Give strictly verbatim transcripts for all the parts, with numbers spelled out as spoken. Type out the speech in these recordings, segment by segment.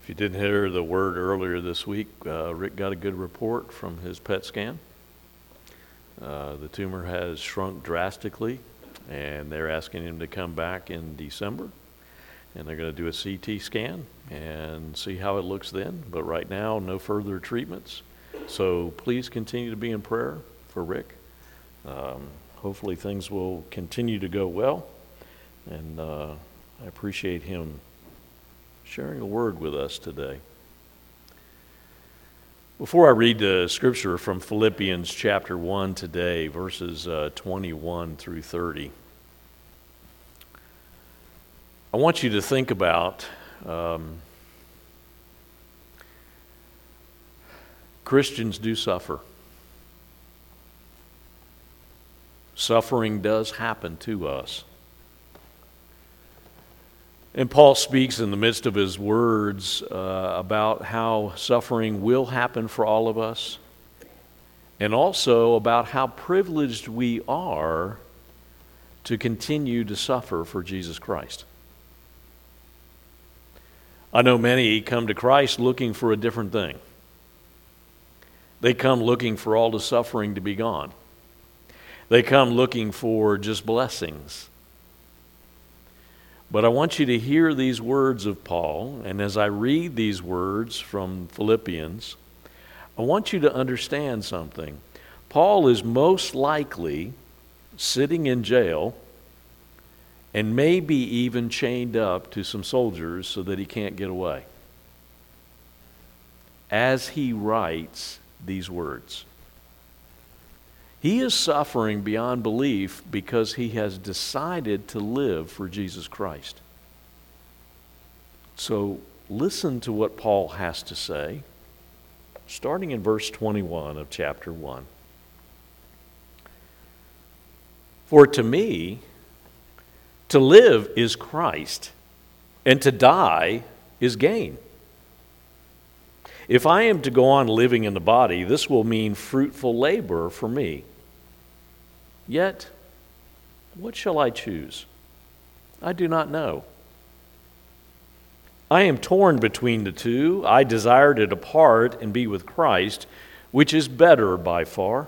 If you didn't hear the word earlier this week, uh, Rick got a good report from his P E T scan. Uh, the tumor has shrunk drastically, and they're asking him to come back in December, and they're going to do a C T scan and see how it looks then. But right now, no further treatments. So please continue to be in prayer for Rick. Um, hopefully things will continue to go well, and uh, I appreciate him sharing a word with us today. Before I read the scripture from Philippians chapter one today, verses uh, twenty-one through thirty, I want you to think about um, Christians do suffer. Suffering does happen to us. And Paul speaks in the midst of his words uh, about how suffering will happen for all of us, and also about how privileged we are to continue to suffer for Jesus Christ. I know many come to Christ looking for a different thing. They come looking for all the suffering to be gone. They come looking for just blessings. But I want you to hear these words of Paul, and as I read these words from Philippians, I want you to understand something. Paul is most likely sitting in jail and maybe even chained up to some soldiers so that he can't get away as he writes these words. He is suffering beyond belief because he has decided to live for Jesus Christ. So listen to what Paul has to say, starting in verse twenty-one of chapter one. For to me, to live is Christ, and to die is gain. If I am to go on living in the body, this will mean fruitful labor for me. Yet, what shall I choose? I do not know. I am torn between the two. I desire to depart and be with Christ, which is better by far.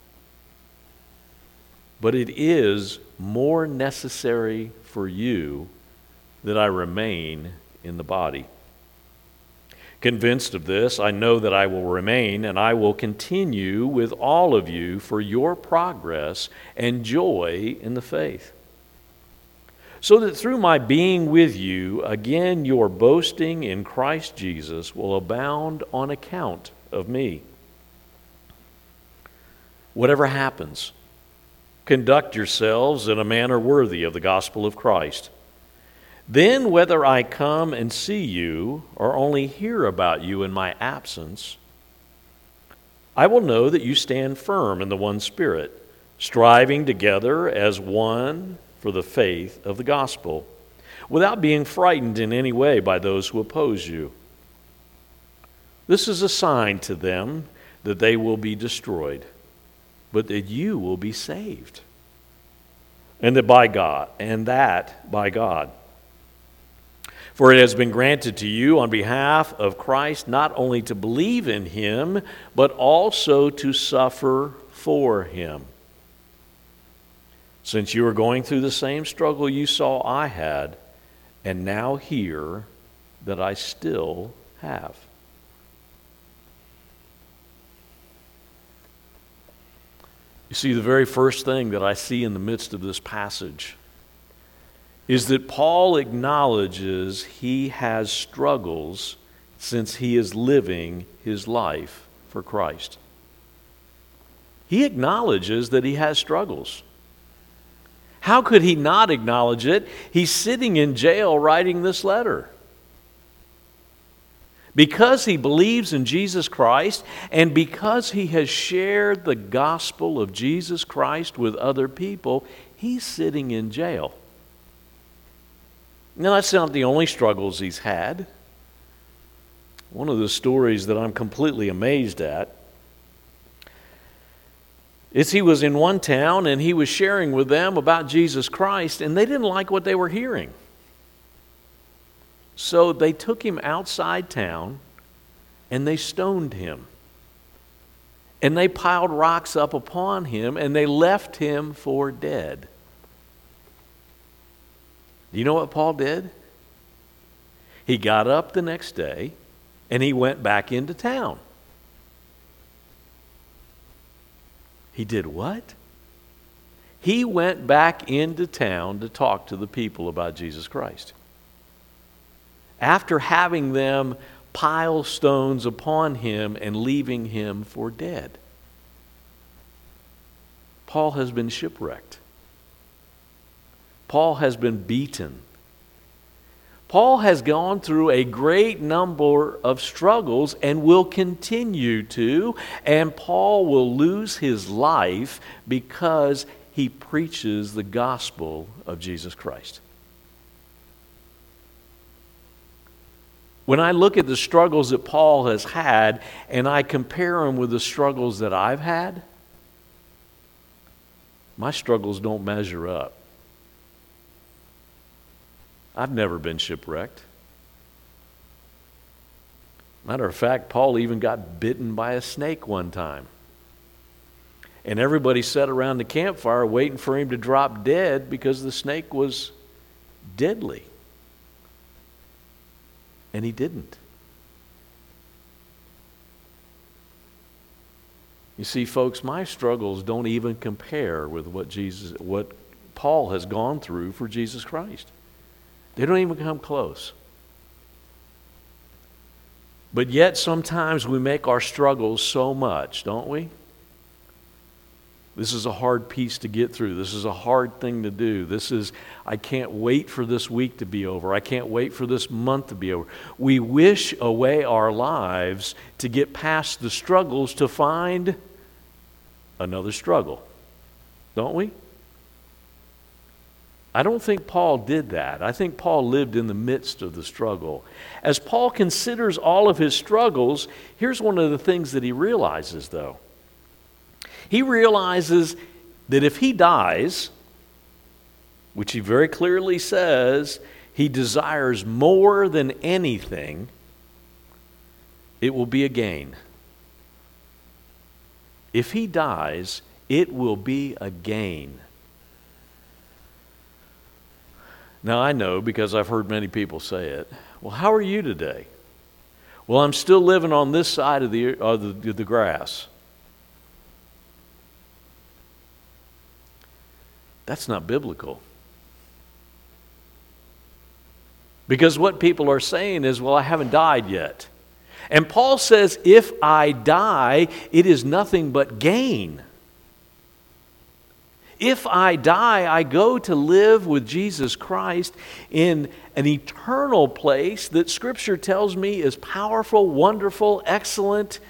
But it is more necessary for you that I remain in the body. Convinced of this, I know that I will remain, and I will continue with all of you for your progress and joy in the faith, so that through my being with you, again your boasting in Christ Jesus will abound on account of me. Whatever happens, conduct yourselves in a manner worthy of the gospel of Christ. Then whether I come and see you or only hear about you in my absence, I will know that you stand firm in the one Spirit, striving together as one for the faith of the gospel, without being frightened in any way by those who oppose you. This is a sign to them that they will be destroyed, but that you will be saved, and that by God, and that by God. For it has been granted to you on behalf of Christ not only to believe in him, but also to suffer for him. Since you are going through the same struggle you saw I had, and now hear that I still have. You see, the very first thing that I see in the midst of this passage is that Paul acknowledges he has struggles since he is living his life for Christ. He acknowledges that he has struggles. How could he not acknowledge it? He's sitting in jail writing this letter. Because he believes in Jesus Christ, and because he has shared the gospel of Jesus Christ with other people, he's sitting in jail. Now, that's not the only struggles he's had. One of the stories that I'm completely amazed at is he was in one town and he was sharing with them about Jesus Christ, and they didn't like what they were hearing. So they took him outside town and they stoned him. And they piled rocks up upon him and they left him for dead. Do you know what Paul did? He got up the next day and he went back into town. He did what? He went back into town to talk to the people about Jesus Christ. After having them pile stones upon him and leaving him for dead. Paul has been shipwrecked. Paul has been beaten. Paul has gone through a great number of struggles and will continue to, and Paul will lose his life because he preaches the gospel of Jesus Christ. When I look at the struggles that Paul has had and I compare them with the struggles that I've had, my struggles don't measure up. I've never been shipwrecked. Matter of fact, Paul even got bitten by a snake one time. And everybody sat around the campfire waiting for him to drop dead because the snake was deadly. And he didn't. You see, folks, my struggles don't even compare with what Jesus, what Paul has gone through for Jesus Christ. They don't even come close. But yet sometimes we make our struggles so much, don't we? This is a hard piece to get through. This is a hard thing to do. This is, I can't wait for this week to be over. I can't wait for this month to be over. We wish away our lives to get past the struggles to find another struggle, don't we? I don't think Paul did that. I think Paul lived in the midst of the struggle. As Paul considers all of his struggles, here's one of the things that he realizes, though. He realizes that if he dies, which he very clearly says, he desires more than anything, it will be a gain. If he dies, it will be a gain. Now, I know because I've heard many people say it. Well, how are you today? Well, I'm still living on this side of the, uh, the, the grass. That's not biblical. Because what people are saying is, well, I haven't died yet. And Paul says, if I die, it is nothing but gain. If I die, I go to live with Jesus Christ in an eternal place that Scripture tells me is powerful, wonderful, excellent.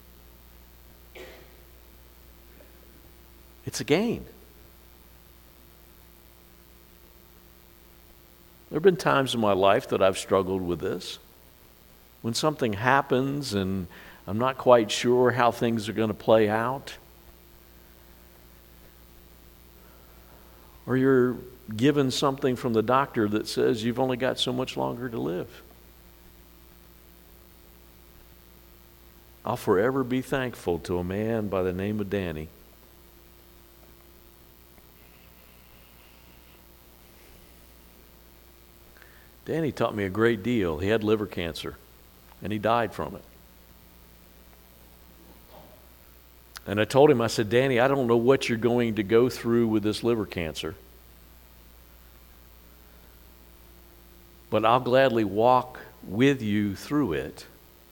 It's a gain. There have been times in my life that I've struggled with this. When something happens and I'm not quite sure how things are going to play out. Or you're given something from the doctor that says you've only got so much longer to live. I'll forever be thankful to a man by the name of Danny. Danny taught me a great deal. He had liver cancer, and he died from it. And I told him, I said, Danny, I don't know what you're going to go through with this liver cancer, but I'll gladly walk with you through it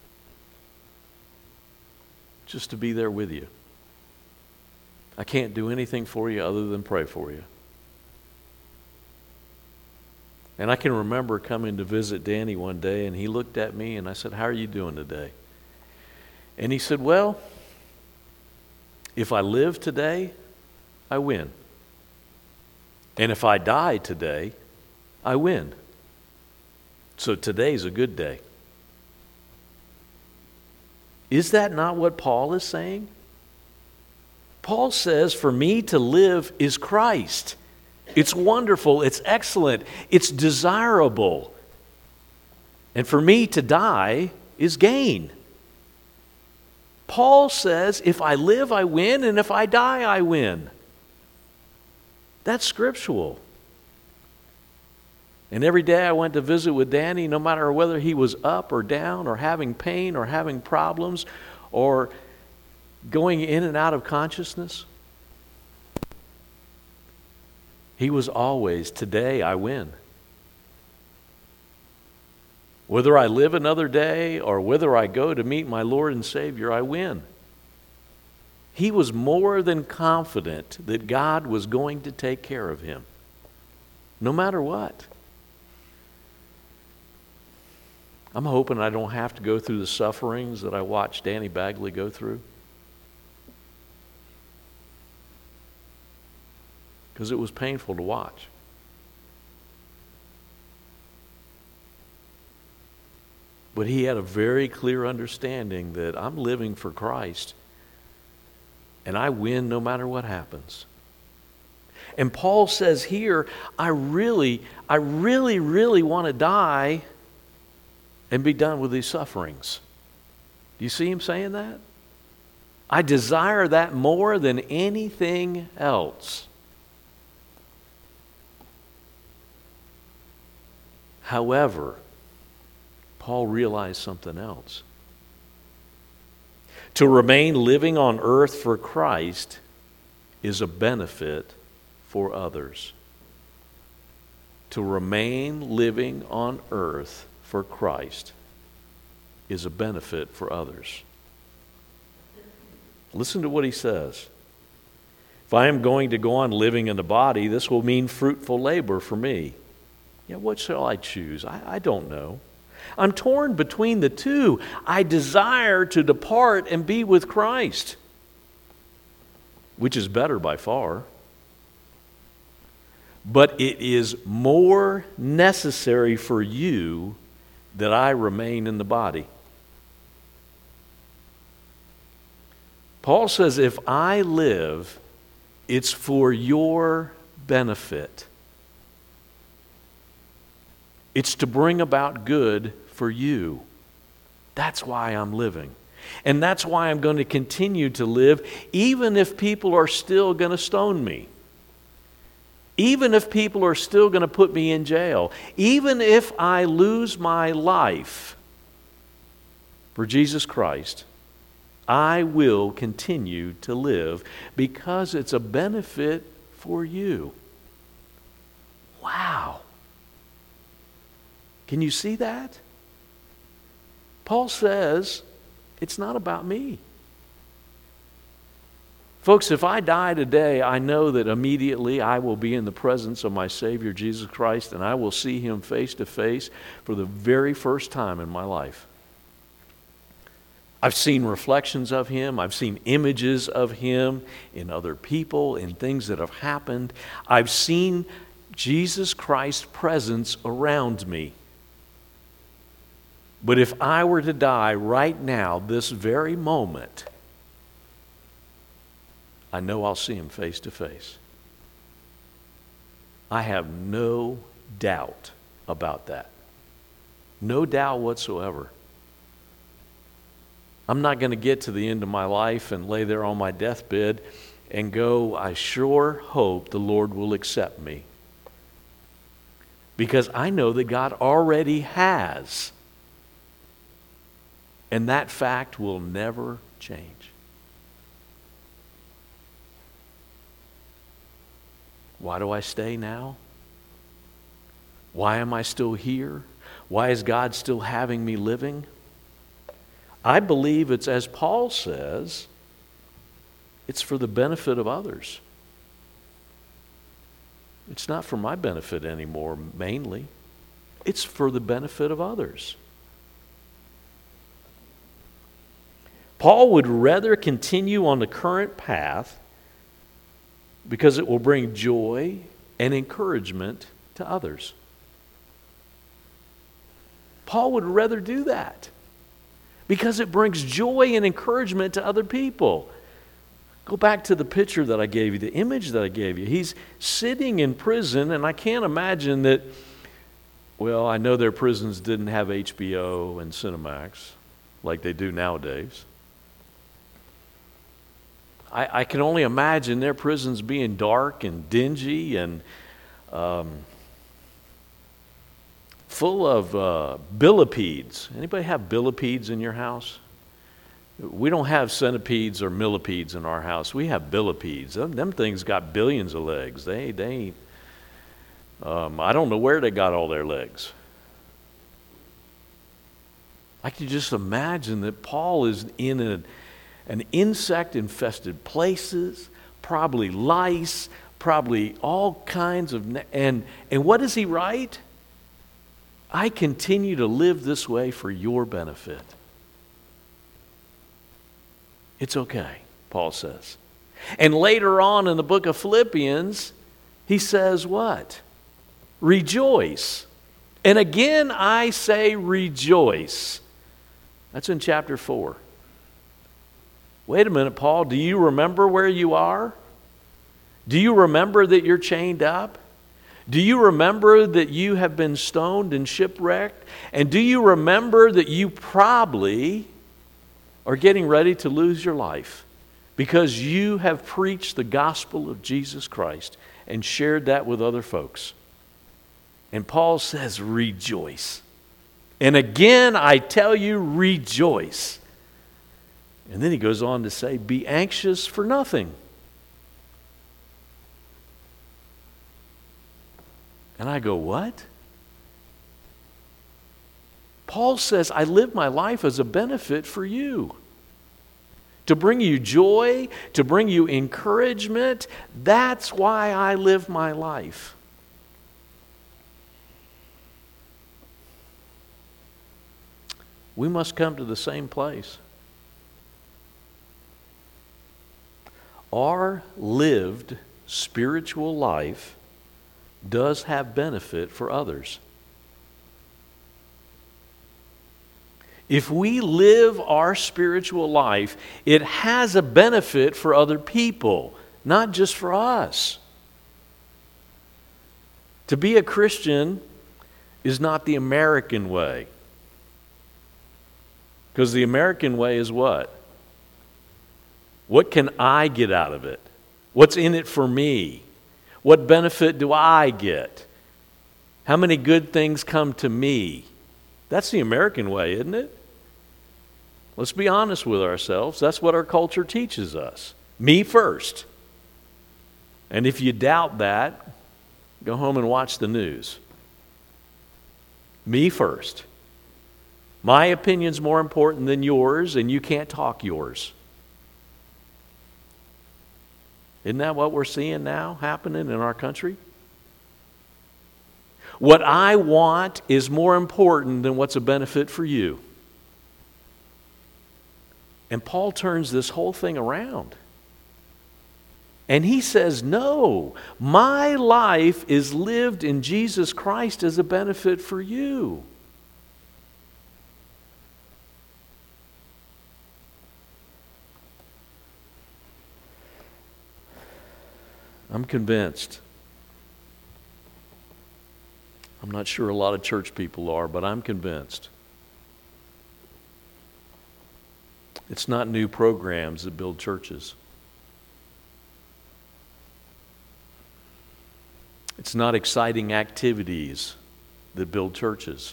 just to be there with you. I can't do anything for you other than pray for you. And I can remember coming to visit Danny one day, and he looked at me, and I said, how are you doing today? And he said, well, if I live today, I win. And if I die today, I win. So today's a good day. Is that not what Paul is saying? Paul says, for me to live is Christ. It's wonderful, it's excellent, it's desirable. And for me to die is gain. Paul says, if I live, I win, and if I die, I win. That's scriptural. And every day I went to visit with Danny, no matter whether he was up or down or having pain or having problems or going in and out of consciousness, he was always, today I win. Whether I live another day or whether I go to meet my Lord and Savior, I win. He was more than confident that God was going to take care of him, no matter what. I'm hoping I don't have to go through the sufferings that I watched Danny Bagley go through, because it was painful to watch. But he had a very clear understanding that I'm living for Christ, and I win no matter what happens. And Paul says here, I really, I really, really want to die and be done with these sufferings. Do you see him saying that? I desire that more than anything else. However, Paul realized something else. To remain living on earth for Christ is a benefit for others. To remain living on earth for Christ is a benefit for others. Listen to what he says. If I am going to go on living in the body, this will mean fruitful labor for me. Yeah, what shall I choose? I, I don't know. I'm torn between the two. I desire to depart and be with Christ, which is better by far. But it is more necessary for you that I remain in the body. Paul says, if I live, it's for your benefit. It's to bring about good for you. That's why I'm living. And that's why I'm going to continue to live, even if people are still going to stone me. Even if people are still going to put me in jail. Even if I lose my life for Jesus Christ, I will continue to live because it's a benefit for you. Wow. Can you see that? Paul says, it's not about me. Folks, if I die today, I know that immediately I will be in the presence of my Savior, Jesus Christ, and I will see Him face to face for the very first time in my life. I've seen reflections of Him. I've seen images of Him in other people, in things that have happened. I've seen Jesus Christ's presence around me. But if I were to die right now, this very moment, I know I'll see Him face to face. I have no doubt about that. No doubt whatsoever. I'm not going to get to the end of my life and lay there on my deathbed and go, I sure hope the Lord will accept me. Because I know that God already has. And that fact will never change. Why do I stay now? Why am I still here? Why is God still having me living? I believe it's, as Paul says, it's for the benefit of others. It's not for my benefit anymore, mainly. It's for the benefit of others. Paul would rather continue on the current path because it will bring joy and encouragement to others. Paul would rather do that because it brings joy and encouragement to other people. Go back to the picture that I gave you, the image that I gave you. He's sitting in prison, and I can't imagine that Well, I know their prisons didn't have H B O and Cinemax like they do nowadays. I, I can only imagine their prisons being dark and dingy and um, full of uh, billipedes. Anybody have billipedes in your house? We don't have centipedes or millipedes in our house. We have billipedes. Them, them things got billions of legs. They, they ain't, um, I don't know where they got all their legs. I can just imagine that Paul is in a, an insect-infested places, probably lice, probably all kinds of, and, and what does he write? I continue to live this way for your benefit. It's okay, Paul says. And later on in the book of Philippians, he says what? Rejoice. And again, I say rejoice. That's in chapter four. Wait a minute, Paul, do you remember where you are? Do you remember that you're chained up? Do you remember that you have been stoned and shipwrecked? And do you remember that you probably are getting ready to lose your life because you have preached the gospel of Jesus Christ and shared that with other folks? And Paul says, rejoice. And again, I tell you, rejoice. And then he goes on to say, be anxious for nothing. And I go, what? Paul says, I live my life as a benefit for you. To bring you joy, to bring you encouragement. That's why I live my life. We must come to the same place. Our lived spiritual life does have benefit for others. If we live our spiritual life, it has a benefit for other people, not just for us. To be a Christian is not the American way. Because the American way is what? What can I get out of it? What's in it for me? What benefit do I get? How many good things come to me? That's the American way, isn't it? Let's be honest with ourselves. That's what our culture teaches us. Me first. And if you doubt that, go home and watch the news. Me first. My opinion's more important than yours, and you can't talk yours. Isn't that what we're seeing now happening in our country? What I want is more important than what's a benefit for you. And Paul turns this whole thing around. And he says, no, my life is lived in Jesus Christ as a benefit for you. I'm convinced. I'm not sure a lot of church people are, but I'm convinced. It's not new programs that build churches. It's not exciting activities that build churches.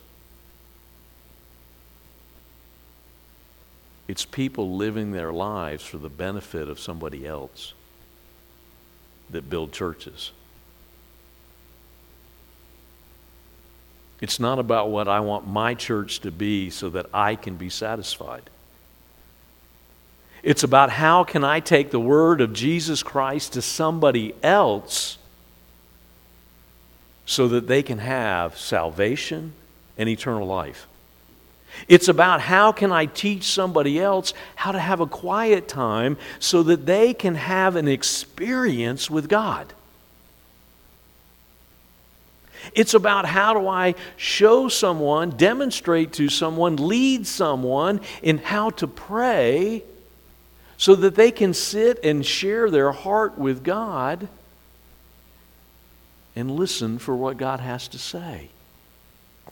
It's people living their lives for the benefit of somebody else that build churches. It's not about what I want my church to be so that I can be satisfied. It's about how can I take the word of Jesus Christ to somebody else so that they can have salvation and eternal life. It's about how can I teach somebody else how to have a quiet time so that they can have an experience with God. It's about how do I show someone, demonstrate to someone, lead someone in how to pray so that they can sit and share their heart with God and listen for what God has to say.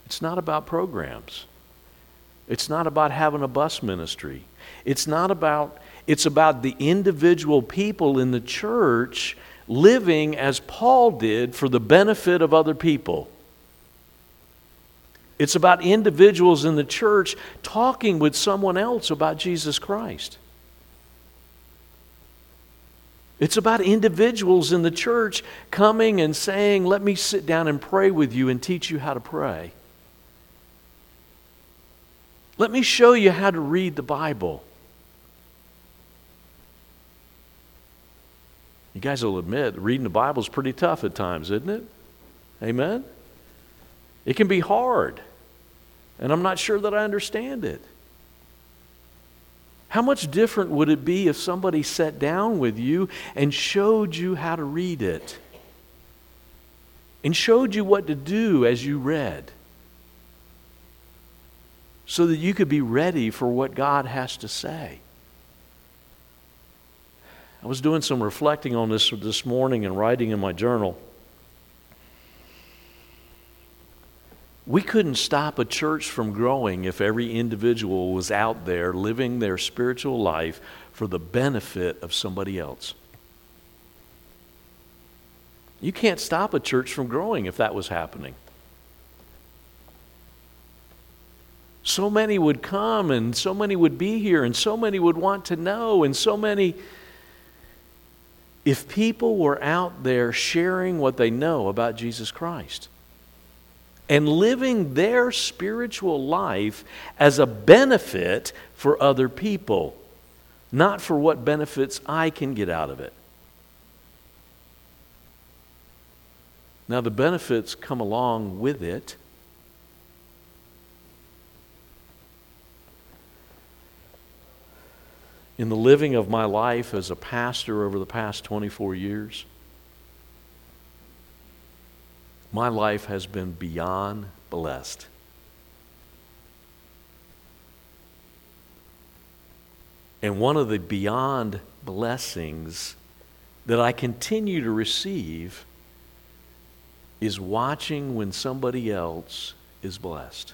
It's not about programs. It's not about having a bus ministry. It's not about, it's about the individual people in the church living as Paul did for the benefit of other people. It's about individuals in the church talking with someone else about Jesus Christ. It's about individuals in the church coming and saying, let me sit down and pray with you and teach you how to pray. Let me show you how to read the Bible. You guys will admit, reading the Bible is pretty tough at times, isn't it? Amen? It can be hard. And I'm not sure that I understand it. How much different would it be if somebody sat down with you and showed you how to read it? And showed you what to do as you read? So that you could be ready for what God has to say. I was doing some reflecting on this this morning and writing in my journal. We couldn't stop a church from growing if every individual was out there living their spiritual life for the benefit of somebody else. You can't stop a church from growing if that was happening. So many would come and so many would be here and so many would want to know and so many... If people were out there sharing what they know about Jesus Christ and living their spiritual life as a benefit for other people, not for what benefits I can get out of it. Now, the benefits come along with it. In the living of my life as a pastor over the past twenty-four years, my life has been beyond blessed. And one of the beyond blessings that I continue to receive is watching when somebody else is blessed.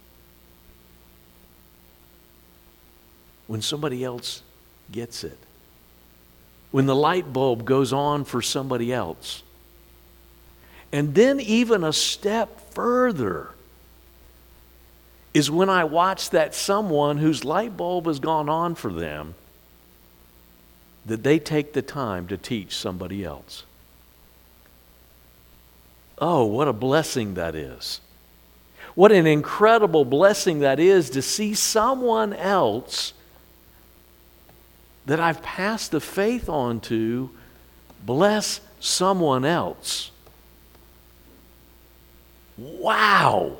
When somebody else gets it. When the light bulb goes on for somebody else. And then even a step further is when I watch that someone whose light bulb has gone on for them, that they take the time to teach somebody else. Oh, what a blessing that is. What an incredible blessing that is to see someone else that I've passed the faith on to bless someone else. Wow!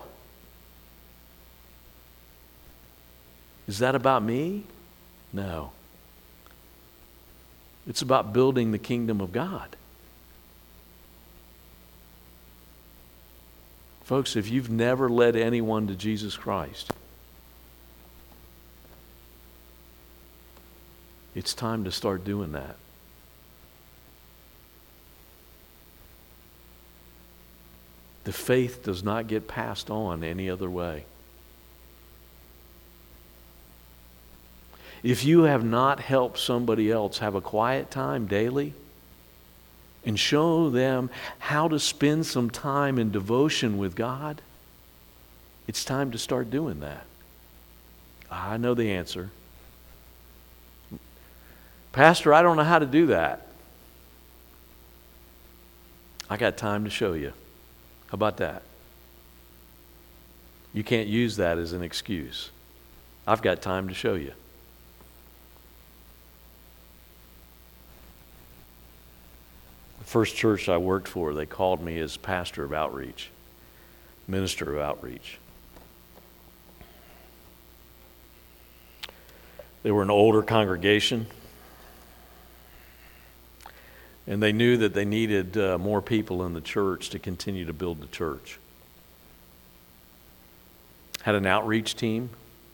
Is that about me? No. It's about building the kingdom of God. Folks, if you've never led anyone to Jesus Christ, it's time to start doing that. The faith does not get passed on any other way. If you have not helped somebody else have a quiet time daily and show them how to spend some time in devotion with God, it's time to start doing that. I know the answer. Pastor, I don't know how to do that. I got time to show you. How about that? You can't use that as an excuse. I've got time to show you. The first church I worked for, they called me as pastor of outreach, minister of outreach. They were an older congregation. And they knew that they needed uh, more people in the church to continue to build the church. Had an outreach team.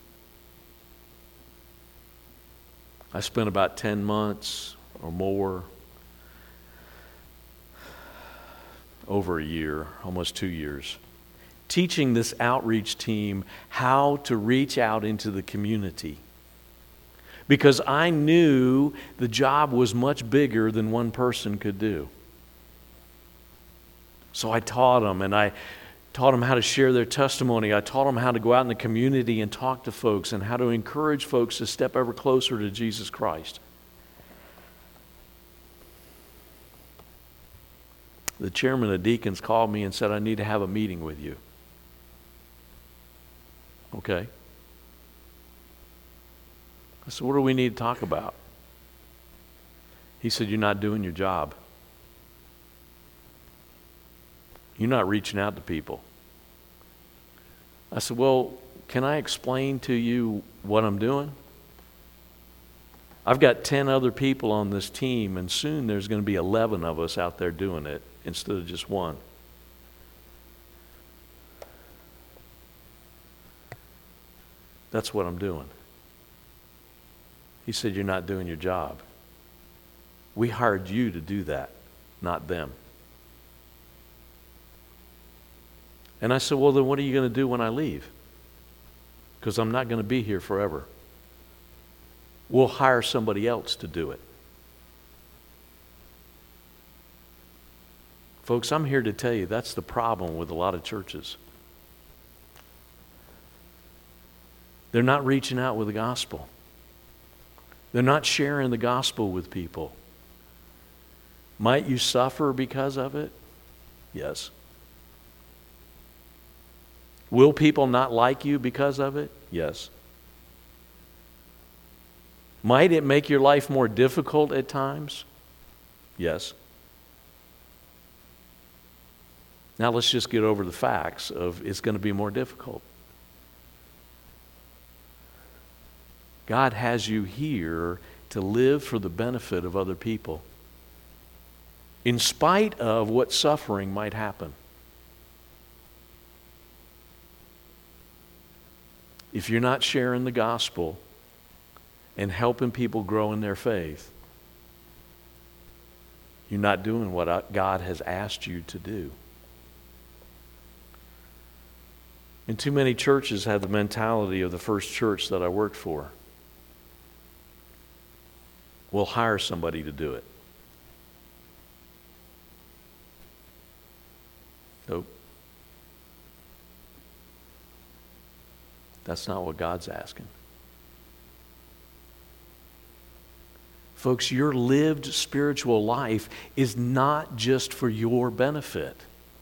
I spent about ten months or more, over a year, almost two years, teaching this outreach team how to reach out into the community. Because I knew the job was much bigger than one person could do. So I taught them, and I taught them how to share their testimony. I taught them how to go out in the community and talk to folks, and how to encourage folks to step ever closer to Jesus Christ. The chairman of deacons called me and said, I need to have a meeting with you. Okay. I said, what do we need to talk about? He said, you're not doing your job. You're not reaching out to people. I said, well, can I explain to you what I'm doing? I've got ten other people on this team, and soon there's going to be eleven of us out there doing it instead of just one. That's what I'm doing. He said, you're not doing your job. We hired you to do that, not them. And I said, well, then what are you going to do when I leave? Because I'm not going to be here forever. We'll hire somebody else to do it. Folks, I'm here to tell you that's the problem with a lot of churches. They're not reaching out with the gospel. They're not sharing the gospel with people. Might you suffer because of it? Yes. Will people not like you because of it? Yes. Might it make your life more difficult at times? Yes. Now let's just get over the facts of it's going to be more difficult. God has you here to live for the benefit of other people, in spite of what suffering might happen. If you're not sharing the gospel and helping people grow in their faith, you're not doing what God has asked you to do. And too many churches have the mentality of the first church that I worked for. We'll hire somebody to do it. Nope. That's not what God's asking. Folks, your lived spiritual life is not just for your benefit.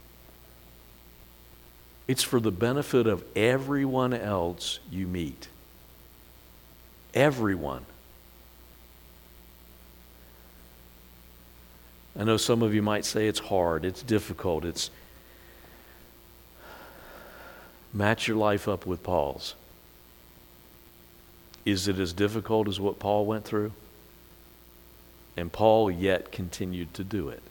It's for the benefit of everyone else you meet. Everyone. I know some of you might say it's hard, it's difficult, it's match your life up with Paul's. Is it as difficult as what Paul went through? And Paul yet continued to do it.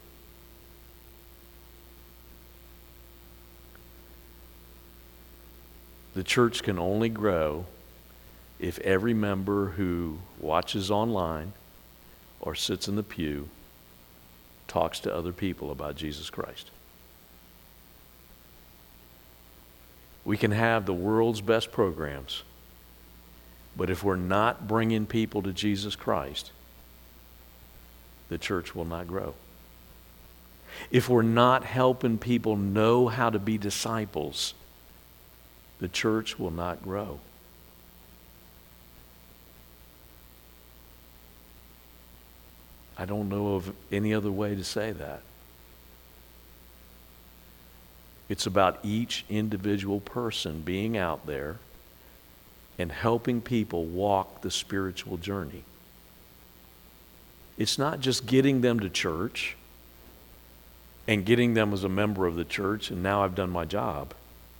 The church can only grow if every member who watches online or sits in the pew talks to other people about Jesus Christ. We can have the world's best programs, but if we're not bringing people to Jesus Christ, the church will not grow. If we're not helping people know how to be disciples, the church will not grow. I don't know of any other way to say that. It's about each individual person being out there and helping people walk the spiritual journey. It's not just getting them to church and getting them as a member of the church and now I've done my job.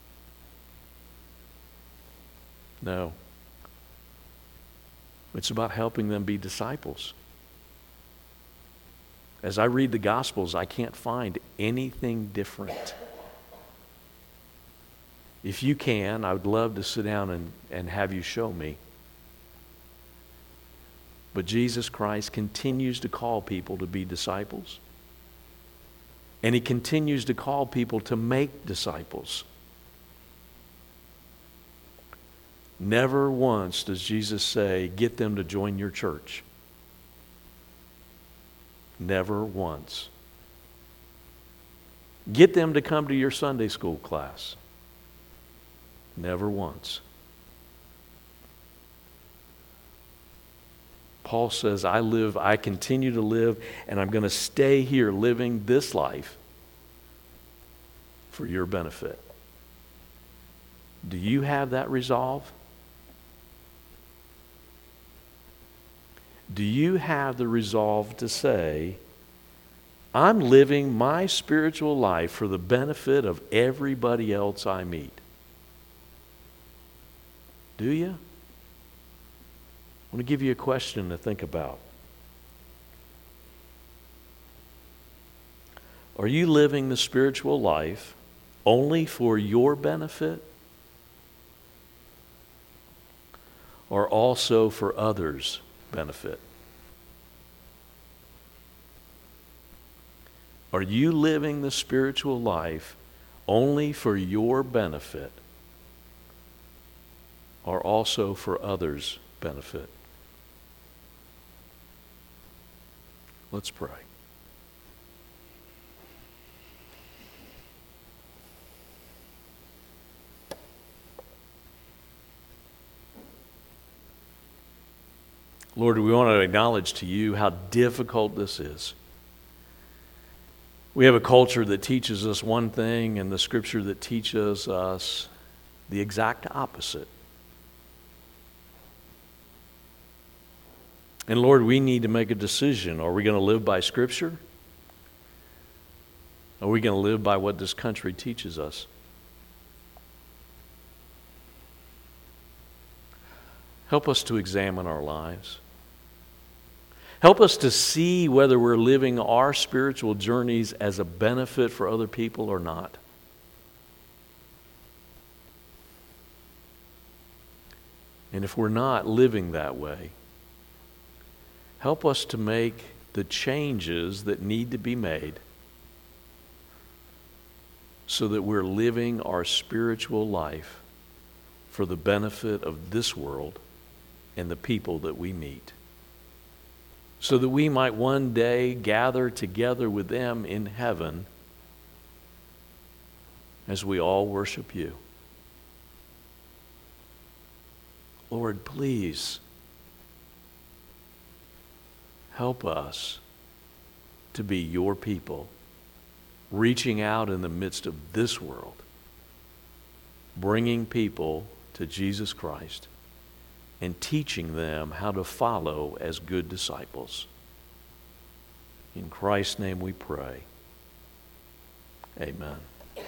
No. It's about helping them be disciples. As I read the Gospels, I can't find anything different. If you can, I would love to sit down and, and have you show me. But Jesus Christ continues to call people to be disciples. And he continues to call people to make disciples. Never once does Jesus say, get them to join your church. Never once. Get them to come to your Sunday school class. Never once. Paul says, I live, I continue to live, and I'm going to stay here living this life for your benefit. Do you have that resolve? Do you have the resolve to say, I'm living my spiritual life for the benefit of everybody else I meet? Do you? I want to give you a question to think about. Are you living the spiritual life only for your benefit, or also for others' benefit? Are you living the spiritual life only for your benefit, or also for others' benefit? Let's pray. Lord, we want to acknowledge to you how difficult this is. We have a culture that teaches us one thing and the scripture that teaches us the exact opposite. And Lord, we need to make a decision. Are we going to live by scripture? Are we going to live by what this country teaches us? Help us to examine our lives. Help us to see whether we're living our spiritual journeys as a benefit for other people or not. And if we're not living that way, help us to make the changes that need to be made so that we're living our spiritual life for the benefit of this world and the people that we meet, so that we might one day gather together with them in heaven as we all worship you. Lord, please help us to be your people, reaching out in the midst of this world, bringing people to Jesus Christ and teaching them how to follow as good disciples. In Christ's name we pray. Amen.